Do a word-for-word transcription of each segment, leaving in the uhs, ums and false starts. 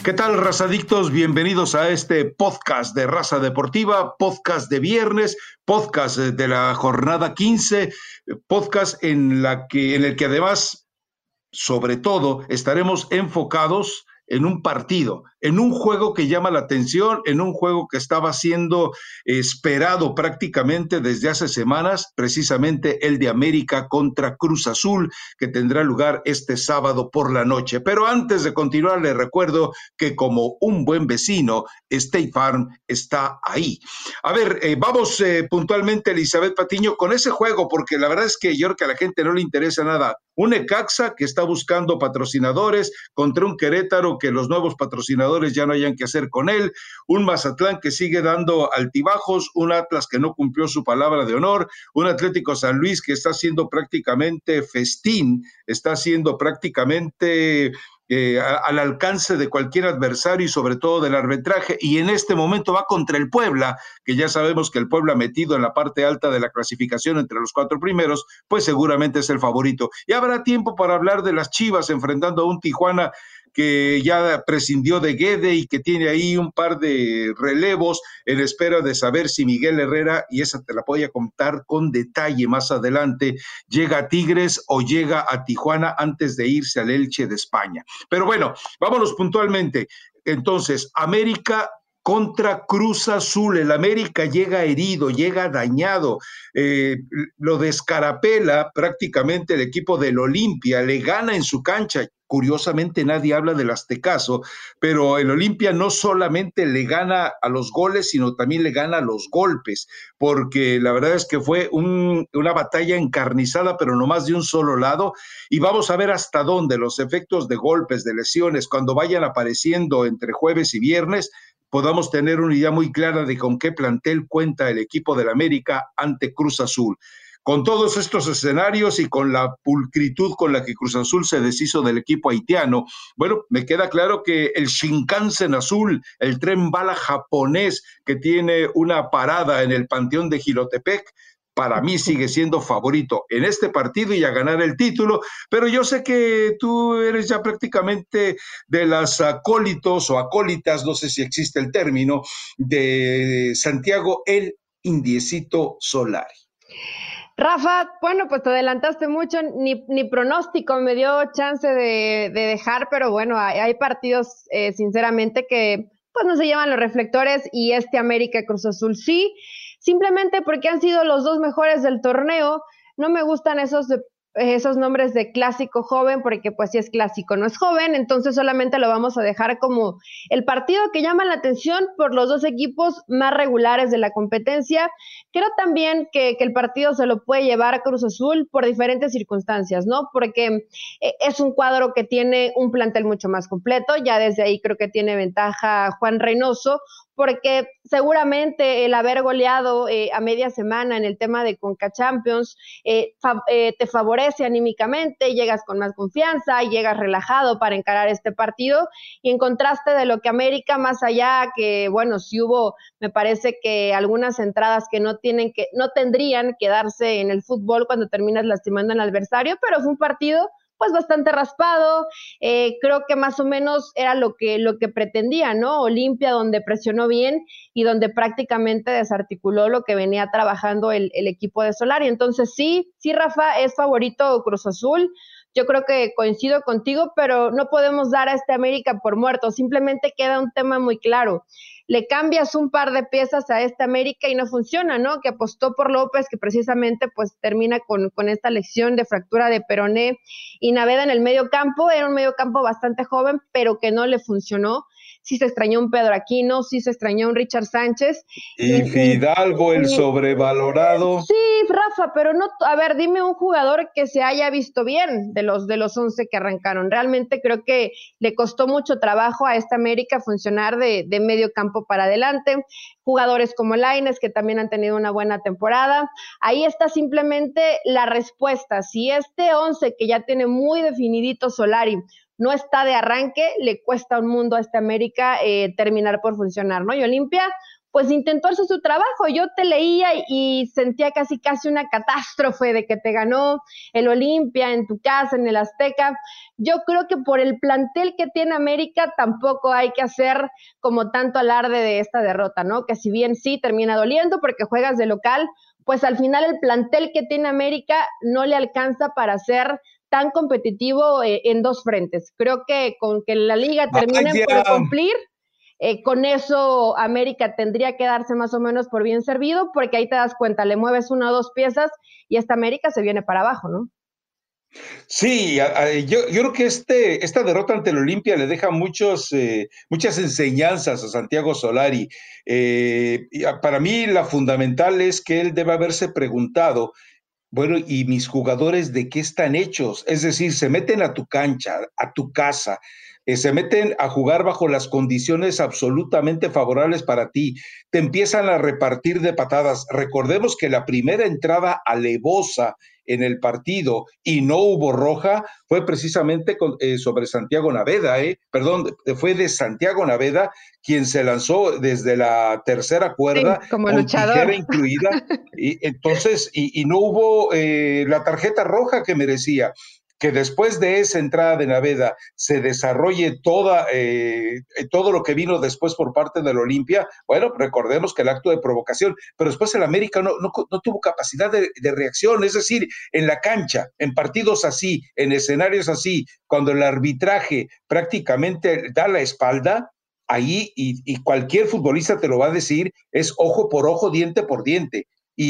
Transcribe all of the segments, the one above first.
¿Qué tal, razadictos? Bienvenidos a este podcast de Raza Deportiva, podcast de viernes, podcast de la jornada quince, podcast en, la que, en el que además, sobre todo, estaremos enfocados en un partido, en un juego que llama la atención, en un juego que estaba siendo esperado prácticamente desde hace semanas, precisamente el de América contra Cruz Azul, que tendrá lugar este sábado por la noche. Pero antes de continuar, les recuerdo que como un buen vecino, State Farm está ahí. A ver, eh, vamos eh, puntualmente, Elizabeth Patiño, con ese juego, porque la verdad es que yo creo que a la gente no le interesa nada. Un Necaxa que está buscando patrocinadores contra un Querétaro que los nuevos patrocinadores ya no hayan que hacer con él, un Mazatlán que sigue dando altibajos, un Atlas que no cumplió su palabra de honor, un Atlético San Luis que está haciendo prácticamente festín, está haciendo prácticamente eh, a, al alcance de cualquier adversario y sobre todo del arbitraje, y en este momento va contra el Puebla, que ya sabemos que el Puebla metido en la parte alta de la clasificación entre los cuatro primeros, pues seguramente es el favorito. Y habrá tiempo para hablar de las Chivas enfrentando a un Tijuana que ya prescindió de Guede y que tiene ahí un par de relevos en espera de saber si Miguel Herrera, y esa te la voy a contar con detalle más adelante, llega a Tigres o llega a Tijuana antes de irse al Elche de España. Pero bueno, vámonos puntualmente. Entonces, América contra Cruz Azul. El América llega herido, llega dañado, eh, lo descarapela prácticamente el equipo del Olimpia, le gana en su cancha. Curiosamente nadie habla del Aztecaso, pero el Olimpia no solamente le gana a los goles, sino también le gana a los golpes, porque la verdad es que fue un, una batalla encarnizada, pero no más de un solo lado, y vamos a ver hasta dónde los efectos de golpes, de lesiones, cuando vayan apareciendo entre jueves y viernes, podamos tener una idea muy clara de con qué plantel cuenta el equipo del América ante Cruz Azul. Con todos estos escenarios y con la pulcritud con la que Cruz Azul se deshizo del equipo haitiano, bueno, me queda claro que el Shinkansen azul, el tren bala japonés que tiene una parada en el Panteón de Jilotepec, para mí sigue siendo favorito en este partido y a ganar el título, pero yo sé que tú eres ya prácticamente de las acólitos o acólitas, no sé si existe el término, de Santiago el Indiecito Solari. Rafa, bueno, pues te adelantaste mucho, ni, ni pronóstico me dio chance de, de dejar, pero bueno, hay, hay partidos, eh, sinceramente, que pues no se llevan los reflectores, y este América Cruz Azul sí, simplemente porque han sido los dos mejores del torneo. No me gustan esos de esos nombres de clásico joven, porque pues si es clásico no es joven, entonces solamente lo vamos a dejar como el partido que llama la atención por los dos equipos más regulares de la competencia. Creo también que, que el partido se lo puede llevar Cruz Azul por diferentes circunstancias, ¿no? Porque eh, es un cuadro que tiene un plantel mucho más completo, ya desde ahí creo que tiene ventaja Juan Reynoso, porque seguramente el haber goleado eh, a media semana en el tema de Conca Champions eh, fa- eh, te favorece anímicamente, llegas con más confianza, llegas relajado para encarar este partido, y en contraste de lo que América, más allá que, bueno, sí hubo, me parece que algunas entradas que no tienen que, no tendrían que darse en el fútbol cuando terminas lastimando al adversario, pero fue un partido pues bastante raspado, eh, creo que más o menos era lo que, lo que pretendía, ¿no? Olimpia, donde presionó bien y donde prácticamente desarticuló lo que venía trabajando el, el equipo de Solari. Entonces sí, sí, Rafa, es favorito Cruz Azul. Yo creo que coincido contigo, pero no podemos dar a este América por muerto, simplemente queda un tema muy claro. Le cambias un par de piezas a este América y no funciona, ¿no? Que apostó por López, que precisamente pues termina con, con esta lesión de fractura de peroné, y Naveda en el medio campo, era un medio campo bastante joven, pero que no le funcionó. Sí se extrañó un Pedro Aquino, sí se extrañó un Richard Sánchez. Y Fidalgo, el y, sobrevalorado. Sí, Rafa, pero no, a ver, dime un jugador que se haya visto bien de los de los once que arrancaron. Realmente creo que le costó mucho trabajo a esta América funcionar de, de medio campo para adelante. Jugadores como Lainez, que también han tenido una buena temporada. Ahí está simplemente la respuesta. Si este once que ya tiene muy definidito Solari no está de arranque, le cuesta un mundo a esta América eh, terminar por funcionar, ¿no? Y Olimpia, pues intentó hacer su trabajo. Yo te leía y sentía casi casi una catástrofe de que te ganó el Olimpia en tu casa, en el Azteca. yo creo que por el plantel que tiene América tampoco hay que hacer como tanto alarde de esta derrota, ¿no? Que si bien sí termina doliendo porque juegas de local, pues al final el plantel que tiene América no le alcanza para ser tan competitivo eh, en dos frentes. Creo que con que la liga termine por cumplir, eh, con eso América tendría que darse más o menos por bien servido, porque ahí te das cuenta, le mueves una o dos piezas y esta América se viene para abajo, ¿no? Sí, a, a, yo, yo creo que este, esta derrota ante el Olimpia le deja muchos, eh, muchas enseñanzas a Santiago Solari. Eh, y a, para mí la fundamental es que él debe haberse preguntado, bueno, ¿y mis jugadores de qué están hechos? Es decir, se meten a tu cancha, a tu casa, eh, se meten a jugar bajo las condiciones absolutamente favorables para ti, te empiezan a repartir de patadas. Recordemos que la primera entrada alevosa en el partido y no hubo roja fue precisamente con, eh, sobre Santiago Naveda, eh, perdón, fue de Santiago Naveda quien se lanzó desde la tercera cuerda, sí, como con luchador. tijera incluida, y entonces, y, y no hubo eh, la tarjeta roja que merecía. Que después de esa entrada de Naveda se desarrolle toda, eh, todo lo que vino después por parte del Olimpia, bueno, recordemos que el acto de provocación, pero después el América no, no, no tuvo capacidad de, de reacción, es decir, en la cancha, en partidos así, en escenarios así, cuando el arbitraje prácticamente da la espalda, ahí, y, y cualquier futbolista te lo va a decir, es ojo por ojo, diente por diente.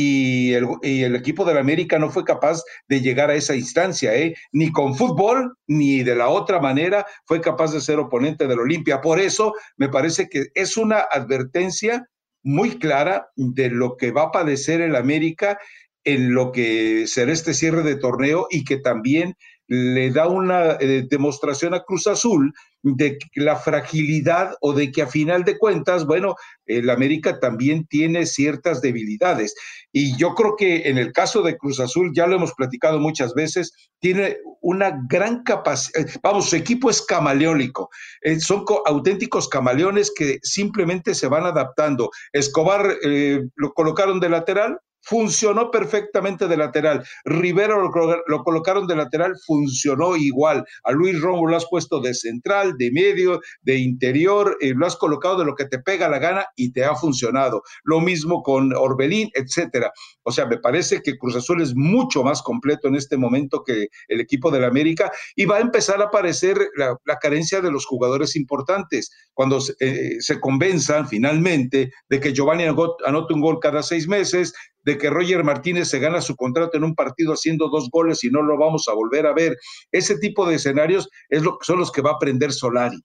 Y el, y el equipo del América no fue capaz de llegar a esa instancia, ¿eh? Ni con fútbol, ni de la otra manera fue capaz de ser oponente del Olimpia. Por eso me parece que es una advertencia muy clara de lo que va a padecer el América en lo que será este cierre de torneo, y que también le da una eh, demostración a Cruz Azul de la fragilidad, o de que a final de cuentas, bueno, el América también tiene ciertas debilidades. Y yo creo que en el caso de Cruz Azul, ya lo hemos platicado muchas veces, tiene una gran capacidad, vamos, su equipo es camaleónico, eh, son co- auténticos camaleones que simplemente se van adaptando. Escobar eh, lo colocaron de lateral, funcionó perfectamente de lateral. Rivero lo, lo colocaron de lateral, funcionó igual. A Luis Romo lo has puesto de central, de medio, de interior, eh, lo has colocado de lo que te pega la gana y te ha funcionado. Lo mismo con Orbelín, etcétera. O sea, me parece que Cruz Azul es mucho más completo en este momento que el equipo del América, y va a empezar a aparecer la, la carencia de los jugadores importantes. Cuando eh, se convenzan finalmente de que Giovanni anote un gol cada seis meses, de que Roger Martínez se gana su contrato en un partido haciendo dos goles y no lo vamos a volver a ver. Ese tipo de escenarios es lo, son los que va a aprender Solari.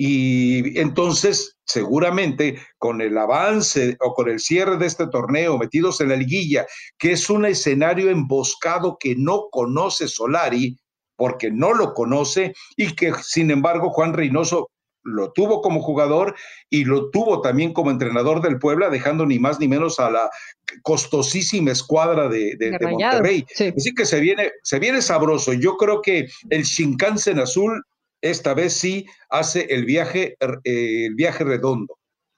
Y entonces, seguramente, con el avance o con el cierre de este torneo, metidos en la liguilla, que es un escenario emboscado que no conoce Solari, porque no lo conoce, y que, sin embargo, Juan Reynoso lo tuvo como jugador y lo tuvo también como entrenador del Puebla, dejando ni más ni menos a la costosísima escuadra de, de, de Monterrey. Sí. Así que se viene, se viene sabroso. Yo creo que el Shinkansen azul esta vez sí hace el viaje, eh, el viaje redondo.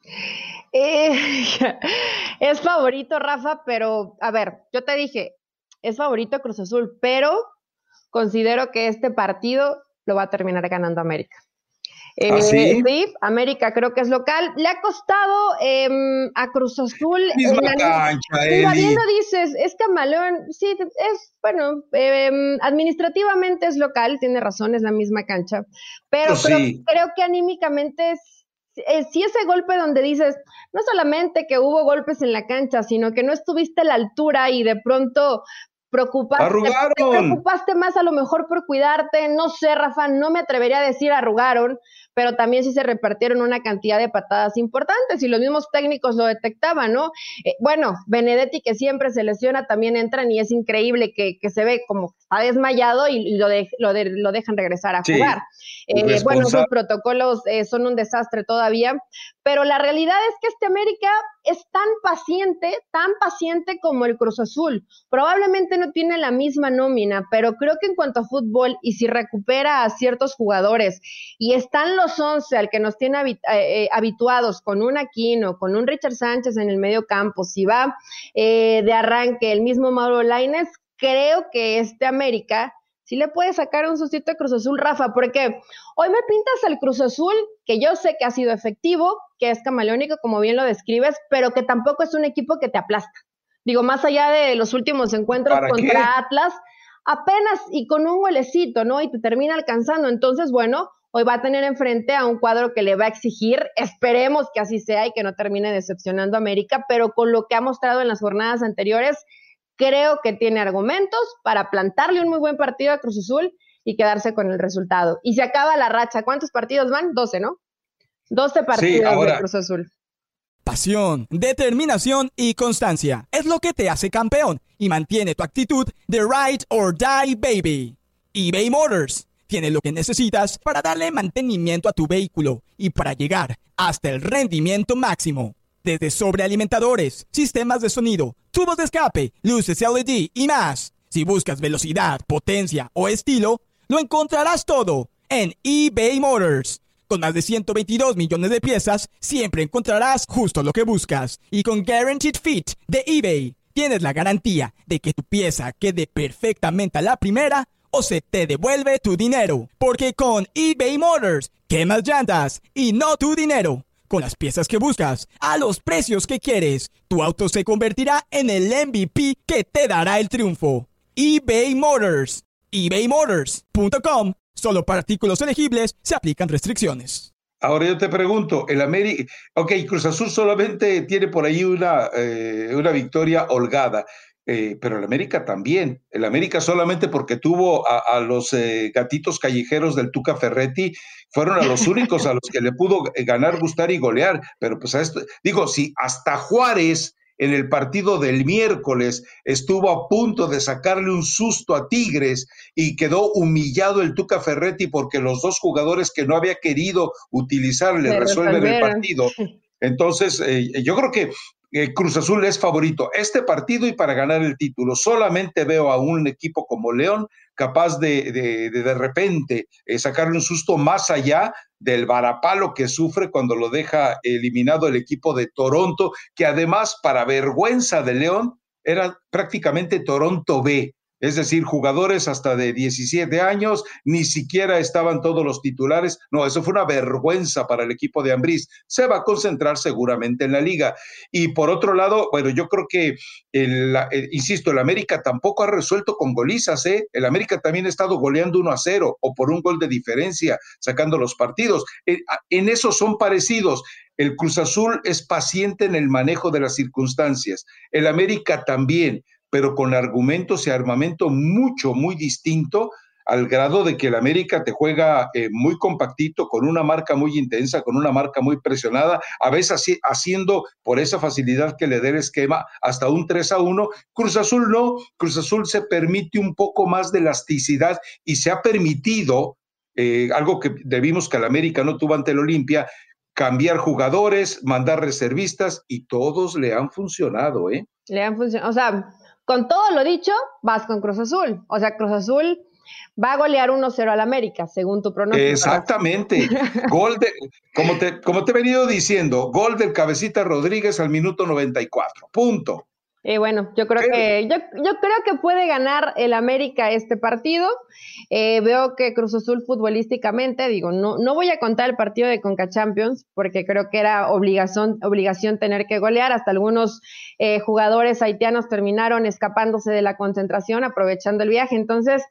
Eh, es favorito, Rafa, pero a ver, yo te dije, es favorito Cruz Azul, pero considero que este partido lo va a terminar ganando América. Eh, ¿Ah, sí? Sí, América creo que es local. Le ha costado eh, a Cruz Azul. Misma la, cancha, mira, bien lo dices, es camaleón. Sí, es, bueno, eh, administrativamente es local, tiene razón, es la misma cancha. Pero pues creo, sí. creo que anímicamente es. Eh, si ese golpe donde dices, no solamente que hubo golpes en la cancha, sino que no estuviste a la altura y de pronto preocupaste, arrugaron. Te preocupaste más a lo mejor por cuidarte, no sé, Rafa, no me atrevería a decir arrugaron, pero también sí se repartieron una cantidad de patadas importantes y los mismos técnicos lo detectaban, ¿no? Eh, bueno, Benedetti, que siempre se lesiona, también entran y es increíble que, que se ve como está desmayado y, y lo, de, lo, de, lo dejan regresar a jugar. Sí, eh, bueno, sus protocolos eh, son un desastre todavía, pero la realidad es que este América es tan paciente, tan paciente como el Cruz Azul. Probablemente no tiene la misma nómina, pero creo que en cuanto a fútbol, y si recupera a ciertos jugadores, y están los once al que nos tiene habit eh, habituados, con un Aquino, con un Richard Sánchez en el medio campo, si va eh, de arranque el mismo Mauro Lainez, creo que este América sí le puede sacar un sustito a Cruz Azul, Rafa, porque hoy me pintas al Cruz Azul, que yo sé que ha sido efectivo, que es camaleónico, como bien lo describes, pero que tampoco es un equipo que te aplasta. Digo, más allá de los últimos encuentros contra qué? Atlas, apenas y con un golecito, ¿no? Y te termina alcanzando. Entonces, bueno, hoy va a tener enfrente a un cuadro que le va a exigir, esperemos que así sea y que no termine decepcionando a América, pero con lo que ha mostrado en las jornadas anteriores, creo que tiene argumentos para plantarle un muy buen partido a Cruz Azul y quedarse con el resultado. Y se acaba la racha. ¿Cuántos partidos van? doce, ¿no? doce partidos sí, ahora, de Cruz Azul. Pasión, determinación y constancia es lo que te hace campeón y mantiene tu actitud de ride or die, baby. eBay Motors tiene lo que necesitas para darle mantenimiento a tu vehículo y para llegar hasta el rendimiento máximo. Desde sobrealimentadores, sistemas de sonido, tubos de escape, luces L E D y más. Si buscas velocidad, potencia o estilo, lo encontrarás todo en eBay Motors. Con más de ciento veintidós millones de piezas, siempre encontrarás justo lo que buscas. Y con Guaranteed Fit de eBay, tienes la garantía de que tu pieza quede perfectamente a la primera o se te devuelve tu dinero. Porque con eBay Motors, quemas llantas y no tu dinero. Con las piezas que buscas, a los precios que quieres, tu auto se convertirá en el M V P que te dará el triunfo. eBay Motors. ebay motors punto com. Solo para artículos elegibles se aplican restricciones. Ahora yo te pregunto, el América, ok, Cruz Azul solamente tiene por ahí una, eh, una victoria holgada, eh, pero el América también. El América solamente porque tuvo a, a los eh, gatitos callejeros del Tuca Ferretti, fueron a los únicos a los que le pudo ganar, gustar y golear. Pero pues a esto, digo, si hasta Juárez en el partido del miércoles estuvo a punto de sacarle un susto a Tigres y quedó humillado el Tuca Ferretti porque los dos jugadores que no había querido utilizar le resuelven el partido. Entonces, eh, yo creo que eh, Cruz Azul es favorito este partido y para ganar el título. Solamente veo a un equipo como León capaz de de, de, de repente eh, sacarle un susto más allá del varapalo que sufre cuando lo deja eliminado el equipo de Toronto, que además, para vergüenza de León, era prácticamente Toronto B. Es decir, jugadores hasta de diecisiete años, ni siquiera estaban todos los titulares. No, eso fue una vergüenza para el equipo de Ambriz. Se va a concentrar seguramente en la liga. Y por otro lado, bueno, yo creo que, el, el, insisto, el América tampoco ha resuelto con golizas, ¿eh? El América también ha estado goleando uno a cero o por un gol de diferencia, sacando los partidos. En, en eso son parecidos. El Cruz Azul es paciente en el manejo de las circunstancias. El América también, pero con argumentos y armamento mucho, muy distinto, al grado de que el América te juega eh, muy compactito, con una marca muy intensa, con una marca muy presionada, a veces así, haciendo por esa facilidad que le dé el esquema hasta un tres a uno. Cruz Azul no, Cruz Azul se permite un poco más de elasticidad y se ha permitido, eh, algo que debimos que el América no tuvo ante el Olimpia, cambiar jugadores, mandar reservistas y todos le han funcionado, ¿eh? Le han funcionado, o sea, con todo lo dicho, vas con Cruz Azul. O sea, Cruz Azul va a golear uno cero al América, según tu pronóstico. Exactamente. Gol de, como te, como te he venido diciendo, gol del Cabecita Rodríguez al minuto noventa y cuatro. Punto. Y eh, bueno, yo creo que yo, yo creo que puede ganar el América este partido. Eh, veo que Cruz Azul futbolísticamente, digo, no, no voy a contar el partido de Conca Champions porque creo que era obligación, obligación tener que golear. Hasta algunos eh, jugadores haitianos terminaron escapándose de la concentración, aprovechando el viaje. Entonces,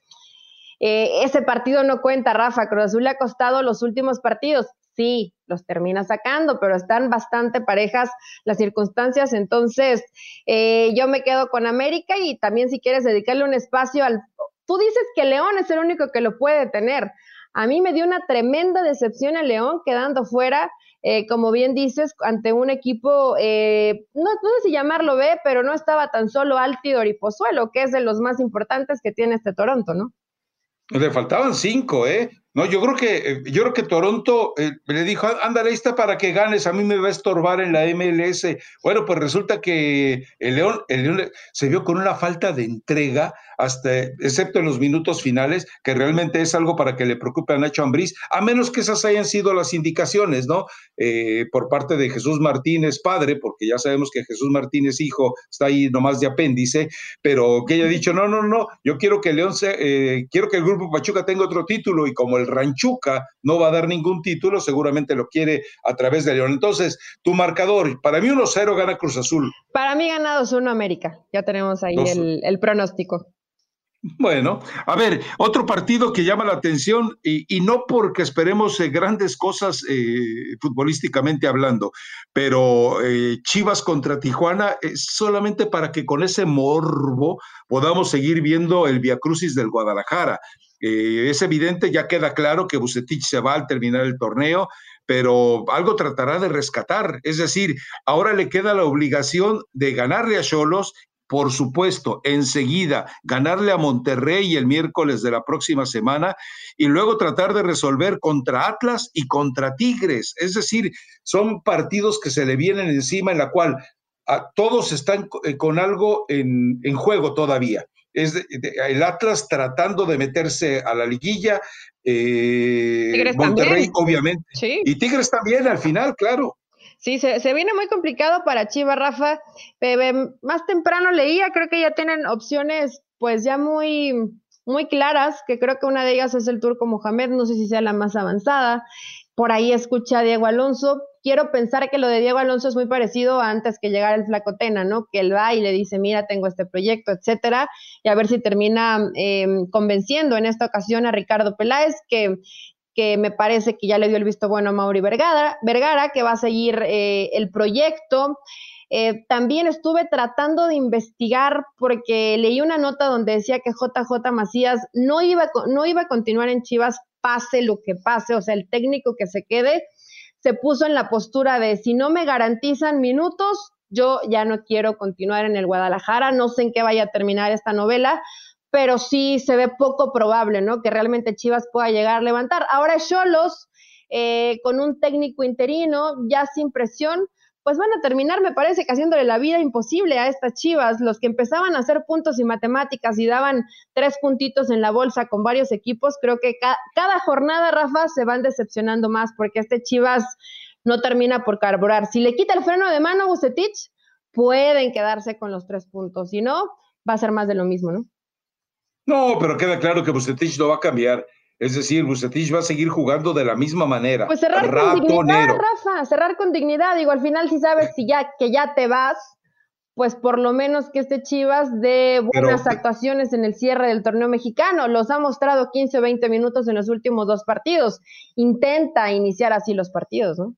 eh, ese partido no cuenta, Rafa. Cruz Azul le ha costado los últimos partidos. Sí, los termina sacando, pero están bastante parejas las circunstancias, entonces eh, yo me quedo con América y también si quieres dedicarle un espacio al... Tú dices que León es el único que lo puede tener. A mí me dio una tremenda decepción el León quedando fuera, eh, como bien dices, ante un equipo, eh, no, no sé si llamarlo B, pero no estaba tan solo Altidor y Pozuelo, que es de los más importantes que tiene este Toronto, ¿no? Le faltaban cinco, ¿eh? No, yo creo que yo creo que Toronto eh, le dijo, ándale, está para que ganes, a mí me va a estorbar en la M L S. Bueno, pues resulta que el León, el León se vio con una falta de entrega, hasta, excepto en los minutos finales, que realmente es algo para que le preocupe a Nacho Ambriz, a menos que esas hayan sido las indicaciones, ¿no? Eh, por parte de Jesús Martínez, padre, porque ya sabemos que Jesús Martínez, hijo, está ahí nomás de apéndice, pero que haya dicho, no, no, no, yo quiero que León se, eh, quiero que el Grupo Pachuca tenga otro título, y como el Ranchuca no va a dar ningún título, seguramente lo quiere a través de León. Entonces, tu marcador, para mí uno cero gana Cruz Azul. Para mí gana dos uno América, ya tenemos ahí el, el pronóstico. Bueno, a ver, otro partido que llama la atención, y, y no porque esperemos eh, grandes cosas eh, futbolísticamente hablando, pero eh, Chivas contra Tijuana es solamente para que con ese morbo podamos seguir viendo el Viacrucis del Guadalajara. Eh, es evidente, ya queda claro que Vucetich se va al terminar el torneo, pero algo tratará de rescatar, es decir, ahora le queda la obligación de ganarle a Xolos, por supuesto, enseguida ganarle a Monterrey el miércoles de la próxima semana, y luego tratar de resolver contra Atlas y contra Tigres. Es decir, son partidos que se le vienen encima, en la cual a, todos están con algo en, en juego todavía. Es de, de, el Atlas tratando de meterse a la liguilla, eh, Monterrey también, obviamente, sí. Y Tigres también al final, claro. Sí, se, se viene muy complicado para Chivas, Rafa. Eh, más temprano leía, creo que ya tienen opciones pues ya muy, muy claras, que creo que una de ellas es el Turco Mohamed, no sé si sea la más avanzada. Por ahí escuché a Diego Alonso. Quiero pensar que lo de Diego Alonso es muy parecido a antes que llegara el Flaco Tena, ¿no? Que él va y le dice, mira, tengo este proyecto, etcétera, y a ver si termina eh, convenciendo en esta ocasión a Ricardo Peláez, que... que me parece que ya le dio el visto bueno a Mauri Vergara, Vergara que va a seguir eh, el proyecto. Eh, también estuve tratando de investigar porque leí una nota donde decía que J J Macías no iba, no iba a continuar en Chivas, pase lo que pase, o sea, el técnico que se quede se puso en la postura de si no me garantizan minutos, yo ya no quiero continuar en el Guadalajara, no sé en qué vaya a terminar esta novela, pero sí se ve poco probable, ¿no? Que realmente Chivas pueda llegar a levantar. Ahora Xolos, eh, con un técnico interino, ya sin presión, pues van a terminar, me parece, que haciéndole la vida imposible a estas Chivas, los que empezaban a hacer puntos y matemáticas y daban tres puntitos en la bolsa con varios equipos, creo que ca- cada jornada, Rafa, se van decepcionando más, porque este Chivas no termina por carburar. Si le quita el freno de mano a Vucetich, pueden quedarse con los tres puntos, si no, va a ser más de lo mismo, ¿no? No, pero queda claro que Vucetich no va a cambiar. Es decir, Vucetich va a seguir jugando de la misma manera. Pues cerrar ratonero. Con dignidad, Rafa, cerrar con dignidad. Digo, al final si sabes si ya, que ya te vas, pues por lo menos que este Chivas dé buenas pero, actuaciones en el cierre del torneo mexicano. Los ha mostrado quince o veinte minutos en los últimos dos partidos. Intenta iniciar así los partidos, ¿no?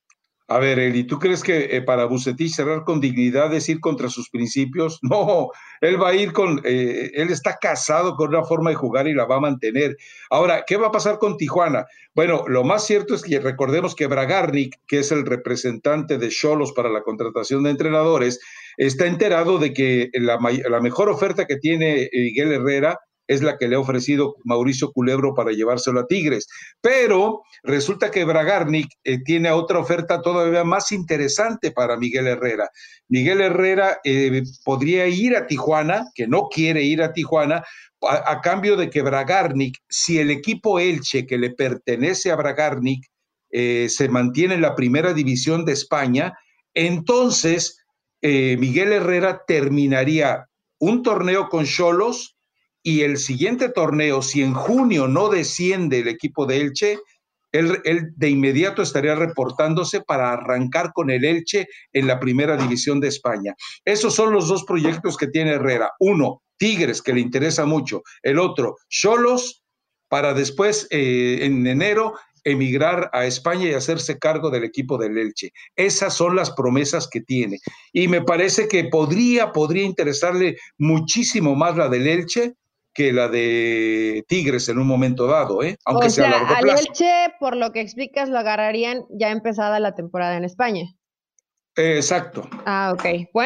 A ver, Eli, ¿tú crees que eh, para Vucetich cerrar con dignidad es ir contra sus principios? No, él va a ir con, eh, él está casado con una forma de jugar y la va a mantener. Ahora, ¿qué va a pasar con Tijuana? Bueno, lo más cierto es que recordemos que Bragarnik, que es el representante de Xolos para la contratación de entrenadores, está enterado de que la, la mejor oferta que tiene Miguel Herrera es la que le ha ofrecido Mauricio Culebro para llevárselo a Tigres. Pero resulta que Bragarnik eh, tiene otra oferta todavía más interesante para Miguel Herrera. Miguel Herrera eh, podría ir a Tijuana, que no quiere ir a Tijuana, a, a cambio de que Bragarnik, si el equipo Elche que le pertenece a Bragarnik eh, se mantiene en la primera división de España, entonces eh, Miguel Herrera terminaría un torneo con Xolos, y el siguiente torneo, si en junio no desciende el equipo de Elche, él, él de inmediato estaría reportándose para arrancar con el Elche en la primera división de España. Esos son los dos proyectos que tiene Herrera. Uno, Tigres, que le interesa mucho. El otro, Xolos, para después, eh, en enero, emigrar a España y hacerse cargo del equipo del Elche. Esas son las promesas que tiene. Y me parece que podría, podría interesarle muchísimo más la del Elche que la de Tigres en un momento dado, ¿eh? Aunque o sea, sea a largo al plazo. Elche, por lo que explicas, lo agarrarían ya empezada la temporada en España. Eh, exacto. Ah, ok. Bueno, pues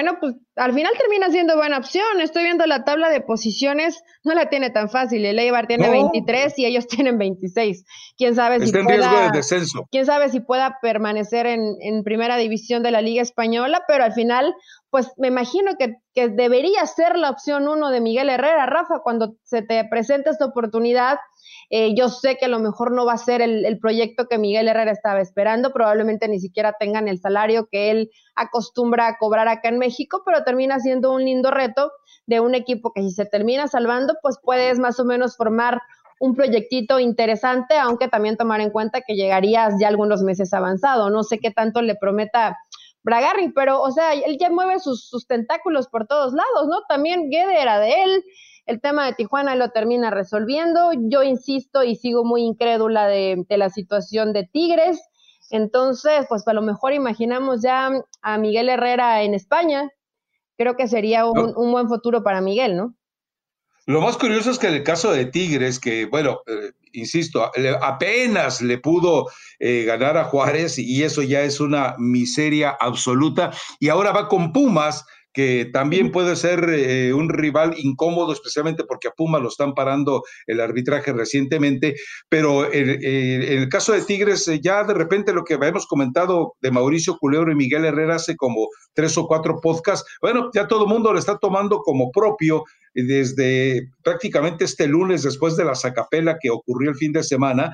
al final termina siendo buena opción. Estoy viendo la tabla de posiciones, no la tiene tan fácil. El Eibar tiene no. veintitrés y ellos tienen veintiséis. Quién sabe Está si en pueda, riesgo de descenso. Quién sabe si pueda permanecer en, en primera división de la Liga Española, pero al final, pues me imagino que, que debería ser la opción uno de Miguel Herrera. Rafa, cuando se te presenta esta oportunidad, eh, yo sé que a lo mejor no va a ser el, el proyecto que Miguel Herrera estaba esperando, probablemente ni siquiera tengan el salario que él acostumbra a cobrar acá en México, pero termina siendo un lindo reto de un equipo que si se termina salvando, pues puedes más o menos formar un proyectito interesante, aunque también tomar en cuenta que llegarías ya algunos meses avanzado. No sé qué tanto le prometa Bragarni, pero, o sea, él ya mueve sus, sus tentáculos por todos lados, ¿no? También Guede era de él, el tema de Tijuana lo termina resolviendo. Yo insisto y sigo muy incrédula de, de la situación de Tigres. Entonces, pues a lo mejor imaginamos ya a Miguel Herrera en España. Creo que sería un, un buen futuro para Miguel, ¿no? Lo más curioso es que en el caso de Tigres, que bueno, eh, insisto, le, apenas le pudo eh, ganar a Juárez y eso ya es una miseria absoluta, y ahora va con Pumas, que también puede ser eh, un rival incómodo, especialmente porque a Pumas lo están parando el arbitraje recientemente, pero en, en el caso de Tigres, eh, ya de repente lo que habíamos comentado de Mauricio Culebro y Miguel Herrera hace como tres o cuatro podcasts, bueno, ya todo el mundo lo está tomando como propio desde prácticamente este lunes, después de la sacapela que ocurrió el fin de semana,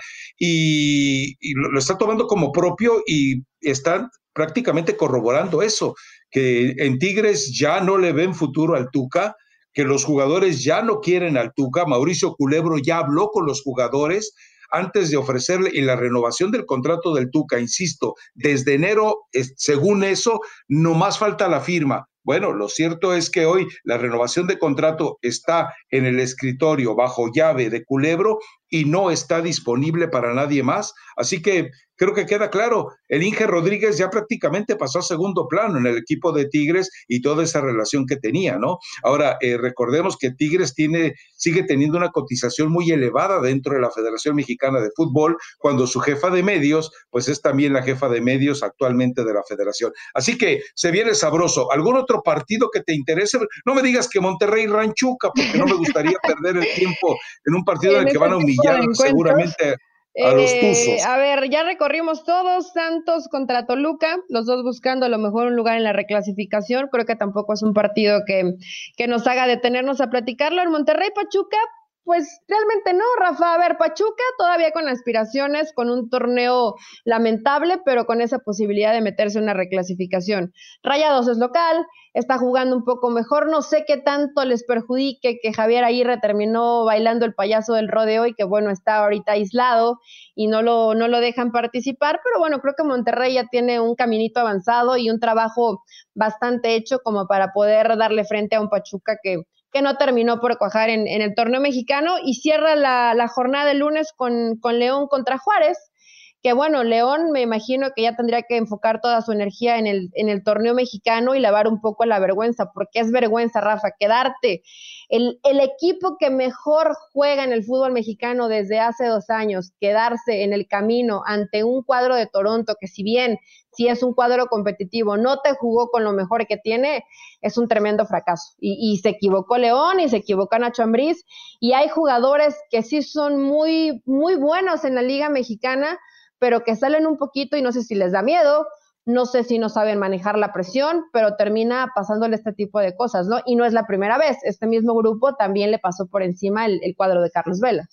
y, y lo, lo está tomando como propio y están prácticamente corroborando eso, que en Tigres ya no le ven futuro al Tuca, que los jugadores ya no quieren al Tuca. Mauricio Culebro ya habló con los jugadores antes de ofrecerle y la renovación del contrato del Tuca, insisto, desde enero, según eso, no más falta la firma. Bueno, lo cierto es que hoy la renovación de contrato está en el escritorio bajo llave de Culebro y no está disponible para nadie más. Así que creo que queda claro, el Inge Rodríguez ya prácticamente pasó a segundo plano en el equipo de Tigres y toda esa relación que tenía, ¿no? Ahora, eh, recordemos que Tigres tiene, sigue teniendo una cotización muy elevada dentro de la Federación Mexicana de Fútbol, cuando su jefa de medios, pues es también la jefa de medios actualmente de la Federación. Así que se viene sabroso. ¿Algún otro partido que te interese? No me digas que Monterrey Ranchuca, porque no me gustaría perder el tiempo en un partido en, en el que van a humillar seguramente a los Tuzos. Eh, a ver, ya recorrimos todos, Santos contra Toluca, los dos buscando a lo mejor un lugar en la reclasificación. Creo que tampoco es un partido que, que nos haga detenernos a platicarlo. En Monterrey Pachuca, pues realmente no, Rafa. A ver, Pachuca todavía con aspiraciones, con un torneo lamentable, pero con esa posibilidad de meterse en una reclasificación. Rayados es local, está jugando un poco mejor, no sé qué tanto les perjudique que Javier Aguirre terminó bailando el payaso del rodeo y que bueno, está ahorita aislado y no lo, no lo dejan participar, pero bueno, creo que Monterrey ya tiene un caminito avanzado y un trabajo bastante hecho como para poder darle frente a un Pachuca que que no terminó por cuajar en, en el torneo mexicano, y cierra la, la jornada del lunes con, con León contra Juárez, que bueno, León me imagino que ya tendría que enfocar toda su energía en el, en el torneo mexicano y lavar un poco la vergüenza, porque es vergüenza, Rafa, quedarte el, el equipo que mejor juega en el fútbol mexicano desde hace dos años, quedarse en el camino ante un cuadro de Toronto que si bien si es un cuadro competitivo, no te jugó con lo mejor que tiene, es un tremendo fracaso. Y, y se equivocó León y se equivocó Nacho Ambriz, y hay jugadores que sí son muy, muy buenos en la Liga Mexicana, pero que salen un poquito y no sé si les da miedo, no sé si no saben manejar la presión, pero termina pasándole este tipo de cosas, ¿no? Y no es la primera vez, este mismo grupo también le pasó por encima el, el cuadro de Carlos Vela.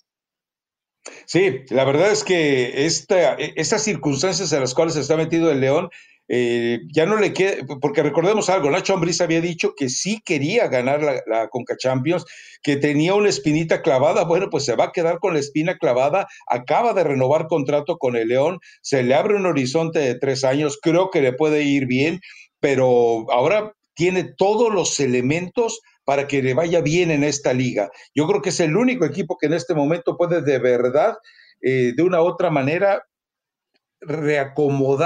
Sí, la verdad es que esta, estas circunstancias en las cuales se está metido el León, eh, ya no le queda, porque recordemos algo, Nacho Ambriz había dicho que sí quería ganar la, la Conca Champions, que tenía una espinita clavada. Bueno, pues se va a quedar con la espina clavada, acaba de renovar contrato con el León, se le abre un horizonte de tres años, creo que le puede ir bien, pero ahora tiene todos los elementos para que le vaya bien en esta liga. Yo creo que es el único equipo que en este momento puede de verdad, eh, de una u otra manera, reacomodar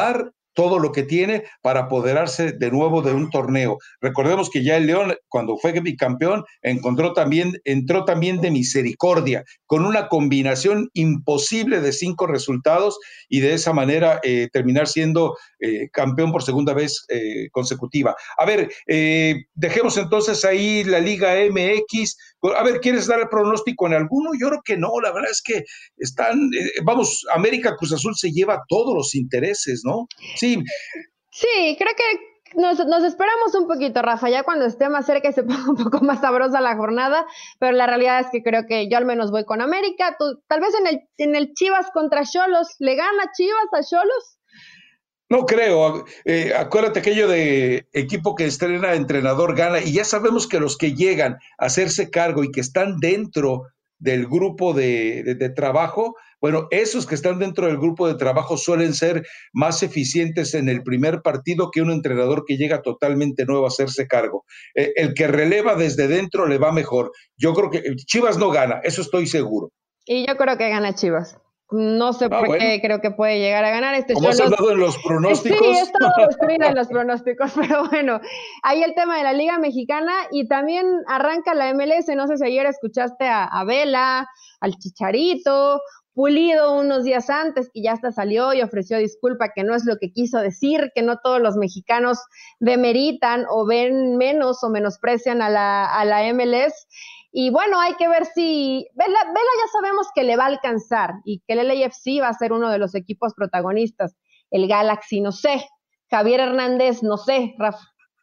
todo lo que tiene para apoderarse de nuevo de un torneo. Recordemos que ya el León, cuando fue bicampeón, encontró también, entró también de misericordia, con una combinación imposible de cinco resultados y de esa manera eh, terminar siendo eh, campeón por segunda vez eh, consecutiva. A ver, eh, dejemos entonces ahí la Liga M X. A ver, ¿quieres dar el pronóstico en alguno? Yo creo que no, la verdad es que están, eh, vamos, América Cruz Azul se lleva todos los intereses, ¿no? Sí. Sí, creo que nos, nos esperamos un poquito, Rafa, ya cuando esté más cerca y se ponga un poco más sabrosa la jornada, pero la realidad es que creo que yo al menos voy con América. Tú, tal vez en el, en el Chivas contra Xolos, ¿le gana Chivas a Xolos? No creo, eh, acuérdate aquello de equipo que estrena, entrenador gana, y ya sabemos que los que llegan a hacerse cargo y que están dentro del grupo de, de, de trabajo, bueno, esos que están dentro del grupo de trabajo suelen ser más eficientes en el primer partido que un entrenador que llega totalmente nuevo a hacerse cargo. Eh, el que releva desde dentro le va mejor. Yo creo que Chivas no gana, eso estoy seguro. Y yo creo que gana Chivas. No sé ah, por bueno. qué creo que puede llegar a ganar este ¿Cómo has hablado en los pronósticos? Sí, he estado destruida en los pronósticos, pero bueno, ahí el tema de la Liga Mexicana y también arranca la M L S, no sé si ayer escuchaste a, a Vela, al Chicharito, Pulido unos días antes, que ya hasta salió y ofreció disculpa, que no es lo que quiso decir, que no todos los mexicanos demeritan o ven menos o menosprecian a la, a la M L S. Y bueno, hay que ver si Vela, Vela ya sabemos que le va a alcanzar y que el L A F C va a ser uno de los equipos protagonistas. El Galaxy, no sé. Javier Hernández, no sé, Rafa.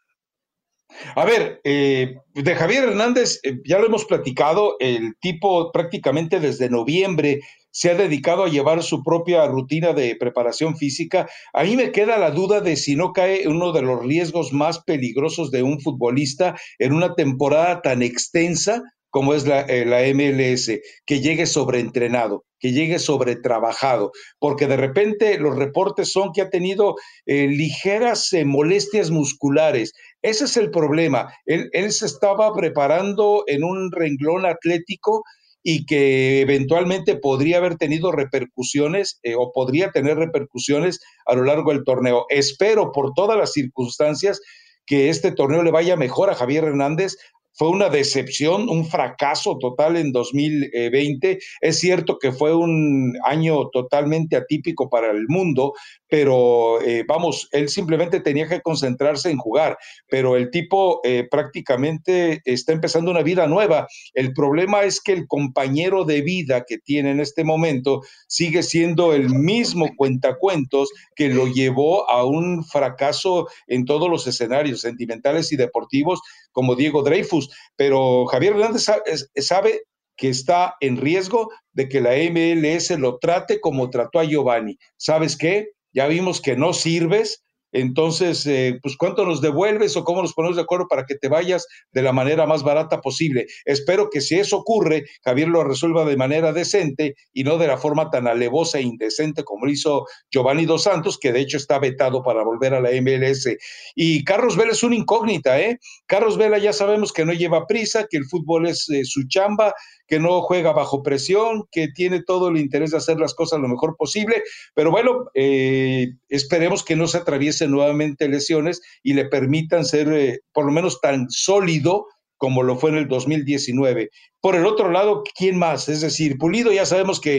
A ver, eh, de Javier Hernández, eh, ya lo hemos platicado, el tipo prácticamente desde noviembre se ha dedicado a llevar su propia rutina de preparación física. A mí me queda la duda de si no cae uno de los riesgos más peligrosos de un futbolista en una temporada tan extensa como es la, eh, la M L S, que llegue sobreentrenado, que llegue sobretrabajado, porque de repente los reportes son que ha tenido eh, ligeras eh, molestias musculares. Ese es el problema. Él, él se estaba preparando en un renglón atlético y que eventualmente podría haber tenido repercusiones eh, o podría tener repercusiones a lo largo del torneo. Espero por todas las circunstancias que este torneo le vaya mejor a Javier Hernández. Fue una decepción, un fracaso total en dos mil veinte. Es cierto que fue un año totalmente atípico para el mundo, pero eh, vamos, él simplemente tenía que concentrarse en jugar, pero el tipo eh, prácticamente está empezando una vida nueva. El problema es que el compañero de vida que tiene en este momento sigue siendo el mismo cuentacuentos que lo llevó a un fracaso en todos los escenarios sentimentales y deportivos, como Diego Dreyfus, pero Javier Hernández sabe, sabe que está en riesgo de que la M L S lo trate como trató a Giovanni. ¿Sabes qué? Ya vimos que no sirves, entonces, eh, pues, ¿cuánto nos devuelves o cómo nos ponemos de acuerdo para que te vayas de la manera más barata posible? Espero que si eso ocurre, Javier lo resuelva de manera decente y no de la forma tan alevosa e indecente como lo hizo Giovanni Dos Santos, que de hecho está vetado para volver a la M L S. Y Carlos Vela es una incógnita, ¿eh? Carlos Vela ya sabemos que no lleva prisa, que el fútbol es eh, su chamba, que no juega bajo presión, que tiene todo el interés de hacer las cosas lo mejor posible, pero bueno, eh, esperemos que no se atraviesen nuevamente lesiones y le permitan ser eh, por lo menos tan sólido como lo fue en el dos mil diecinueve. Por el otro lado, ¿quién más? Es decir, Pulido ya sabemos que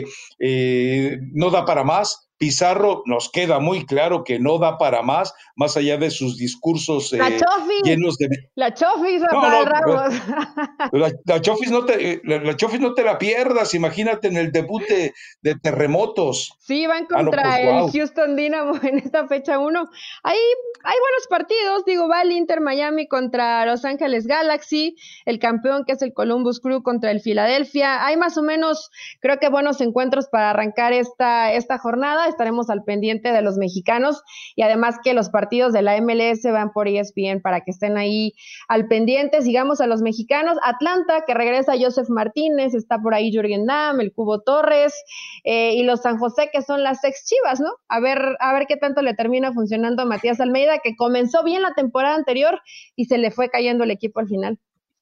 eh, no da para más. Pizarro nos queda muy claro que no da para más, más allá de sus discursos eh, la Chofis, llenos de... La Chofis, Rafael no, no, Ramos. La, la, Chofis no te, la, la Chofis no te la pierdas, imagínate en el debut de, de Terremotos. Sí, van contra ah, no, pues, el wow. Houston Dynamo en esta fecha uno. Ahí hay buenos partidos, digo, va el Inter Miami contra Los Ángeles Galaxy, el campeón que es el Columbus Crew contra el Philadelphia. Hay más o menos, creo que buenos encuentros para arrancar esta, esta jornada. Estaremos al pendiente de los mexicanos y además que los partidos de la M L S van por E S P N para que estén ahí al pendiente. Sigamos a los mexicanos. Atlanta, que regresa Joseph Martínez, está por ahí Jürgen Damm, el Cubo Torres, eh, y los San José, que son las ex Chivas, ¿no? A ver, a ver qué tanto le termina funcionando a Matías Almeida, que comenzó bien la temporada anterior y se le fue cayendo el equipo al final.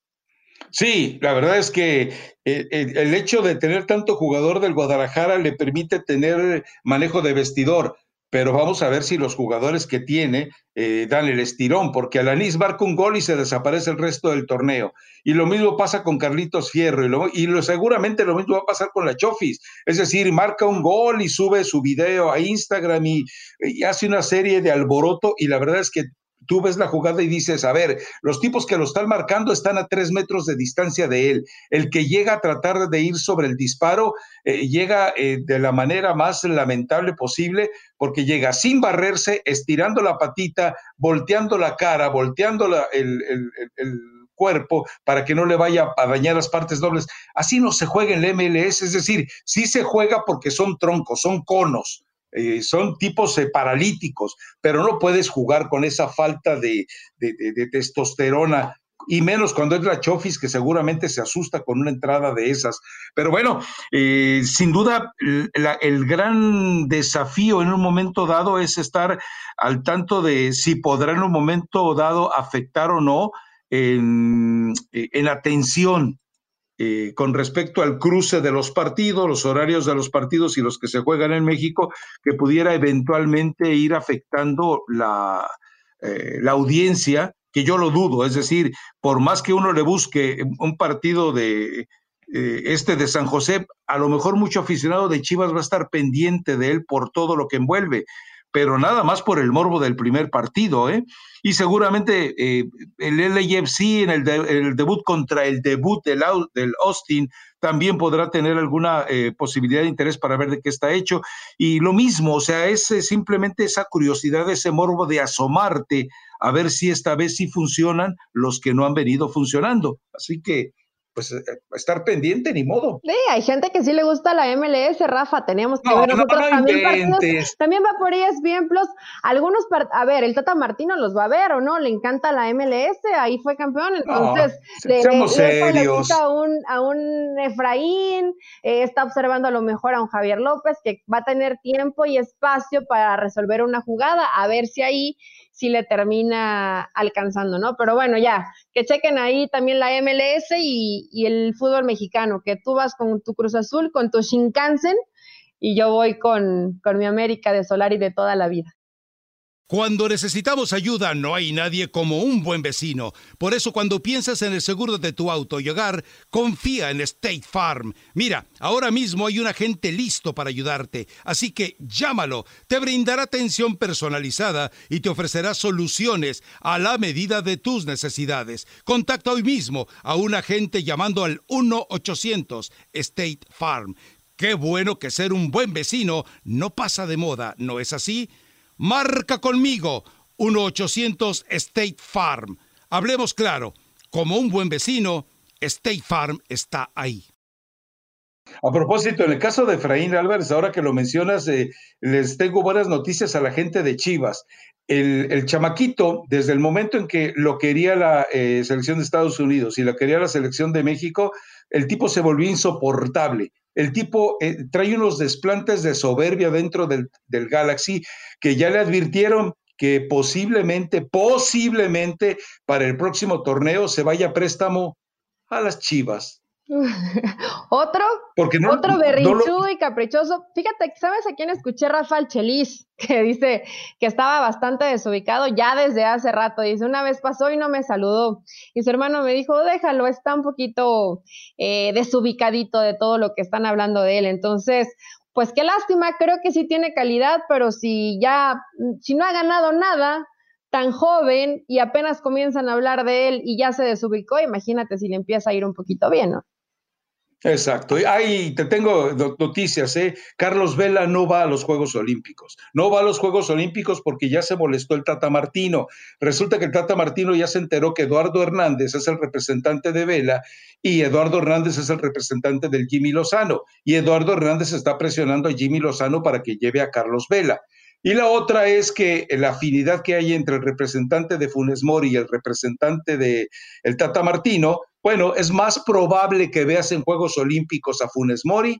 Sí, la verdad es que eh, el hecho de tener tanto jugador del Guadalajara le permite tener manejo de vestidor. pero vamos a ver si los jugadores que tiene eh, dan el estirón, porque Alanis marca un gol y se desaparece el resto del torneo, y lo mismo pasa con Carlitos Fierro, y, lo, y lo, seguramente lo mismo va a pasar con la Chofis, es decir, marca un gol y sube su video a Instagram y, y hace una serie de alboroto, y la verdad es que tú ves la jugada y dices, a ver, los tipos que lo están marcando están a tres metros de distancia de él. El que llega a tratar de ir sobre el disparo, eh, llega eh, de la manera más lamentable posible, porque llega sin barrerse, estirando la patita, volteando la cara, volteando la, el, el, el, el cuerpo para que no le vaya a dañar las partes dobles. Así no se juega en la M L S, es decir, sí se juega porque son troncos, son conos. Eh, son tipos eh, paralíticos, pero no puedes jugar con esa falta de, de, de, de testosterona, y menos cuando es la Chofis, que seguramente se asusta con una entrada de esas. Pero bueno, eh, sin duda, la, el gran desafío en un momento dado es estar al tanto de si podrá en un momento dado afectar o no en, en atención. Eh, con respecto al cruce de los partidos, los horarios de los partidos y los que se juegan en México, que pudiera eventualmente ir afectando la, eh, la audiencia, que yo lo dudo, es decir, por más que uno le busque un partido de eh, este de San José, a lo mejor mucho aficionado de Chivas va a estar pendiente de él por todo lo que envuelve, pero nada más por el morbo del primer partido, ¿eh? Y seguramente eh, el L A F C en el, de, el debut contra el debut del, del Austin también podrá tener alguna eh, posibilidad de interés para ver de qué está hecho, y lo mismo, o sea, es simplemente esa curiosidad, ese morbo de asomarte a ver si esta vez sí funcionan los que no han venido funcionando, así que pues estar pendiente, ni modo. Sí, hay gente que sí le gusta la M L S, Rafa, tenemos que no, ver nosotros no, no también inventes. Partidos, también va por E S P N Plus, algunos, part- a ver, el Tata Martino los va a ver o no, le encanta la M L S, ahí fue campeón, entonces no, le, seamos le, serios. le gusta a un, a un Efraín, eh, está observando a lo mejor a un Javier López, que va a tener tiempo y espacio para resolver una jugada, a ver si ahí si le termina alcanzando, ¿no? Pero bueno, ya, que chequen ahí también la M L S y, y el fútbol mexicano, que tú vas con tu Cruz Azul, con tu Shinkansen, y yo voy con, con mi América de Solari de toda la vida. Cuando necesitamos ayuda, no hay nadie como un buen vecino. Por eso, cuando piensas en el seguro de tu auto y hogar, confía en State Farm. Mira, ahora mismo hay un agente listo para ayudarte, así que llámalo. Te brindará atención personalizada y te ofrecerá soluciones a la medida de tus necesidades. Contacta hoy mismo a un agente llamando al uno ochocientos State Farm. Qué bueno que ser un buen vecino no pasa de moda, ¿no es así? Marca conmigo, uno ochocientos State Farm. Hablemos claro, como un buen vecino, State Farm está ahí. A propósito, en el caso de Efraín Álvarez, ahora que lo mencionas, eh, les tengo buenas noticias a la gente de Chivas. El, el chamaquito, desde el momento en que lo quería la eh, selección de Estados Unidos y lo quería la selección de México, el tipo se volvió insoportable. El tipo eh, trae unos desplantes de soberbia dentro del, del Galaxy, que ya le advirtieron que posiblemente, posiblemente para el próximo torneo se vaya a préstamo a las Chivas. Otro, Porque no, otro berrinchudo no lo... y caprichoso. Fíjate, ¿sabes a quién escuché? Rafael Chelis, que dice que estaba bastante desubicado ya desde hace rato. Dice, una vez pasó y no me saludó. Y su hermano me dijo, déjalo, está un poquito eh, desubicadito de todo lo que están hablando de él. Entonces, pues qué lástima, creo que sí tiene calidad, pero si ya, si no ha ganado nada, tan joven y apenas comienzan a hablar de él y ya se desubicó, imagínate si le empieza a ir un poquito bien, ¿no? Exacto. Ahí te tengo noticias, ¿eh? Carlos Vela no va a los Juegos Olímpicos. No va a los Juegos Olímpicos porque ya se molestó el Tata Martino. Resulta que el Tata Martino ya se enteró que Eduardo Hernández es el representante de Vela y Eduardo Hernández es el representante del Jimmy Lozano. Y Eduardo Hernández está presionando a Jimmy Lozano para que lleve a Carlos Vela. Y la otra es que la afinidad que hay entre el representante de Funes Mori y el representante de el Tata Martino, bueno, es más probable que veas en Juegos Olímpicos a Funes Mori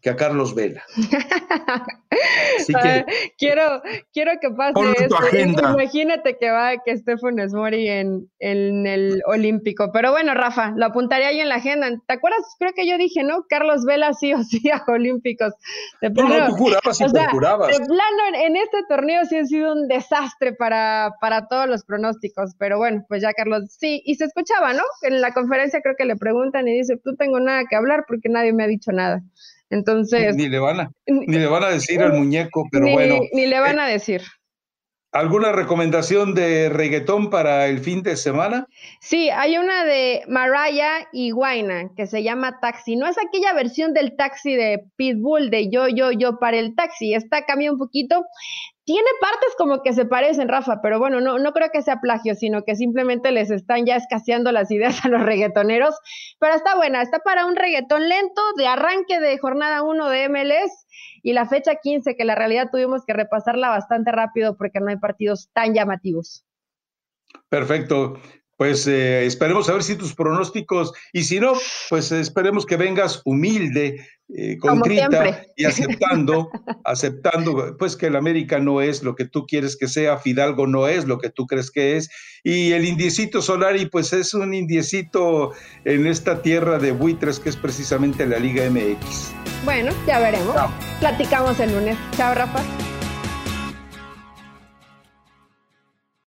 que a Carlos Vela. Así que quiero, quiero que pase eso. Imagínate que va que Stephen Smori en, en el Olímpico. Pero bueno, Rafa, lo apuntaría yo en la agenda. ¿Te acuerdas? Creo que yo dije, ¿no? Carlos Vela sí o sí a Olímpicos. De plano, no, no, tú jurabas y o sea, jurabas. De plano, en, en este torneo sí ha sido un desastre para, para todos los pronósticos. Pero bueno, pues ya Carlos, sí, y se escuchaba, ¿no? En la conferencia creo que le preguntan y dice, no tengo nada que hablar porque nadie me ha dicho nada. Entonces... Ni le van a, ni le van a decir al muñeco, pero ni, bueno. Ni le van a decir. ¿Alguna recomendación de reggaetón para el fin de semana? Sí, hay una de Mariah y Guayna que se llama Taxi. No es aquella versión del Taxi de Pitbull, de yo, yo, yo para el taxi. Esta cambia un poquito. Tiene partes como que se parecen, Rafa, pero bueno, no, no creo que sea plagio, sino que simplemente les están ya escaseando las ideas a los reggaetoneros. Pero está buena, está para un reggaetón lento de arranque de jornada uno de M L S y la fecha quince, que la realidad tuvimos que repasarla bastante rápido porque no hay partidos tan llamativos. Perfecto. Pues eh, esperemos a ver si tus pronósticos, y si no, pues eh, esperemos que vengas humilde, eh, contrita y aceptando, aceptando pues que el América no es lo que tú quieres que sea, Fidalgo no es lo que tú crees que es, y el indiecito Solari pues es un indiecito en esta tierra de buitres que es precisamente la Liga M X. Bueno, ya veremos. Chao. Platicamos el lunes. Chao, Rafa.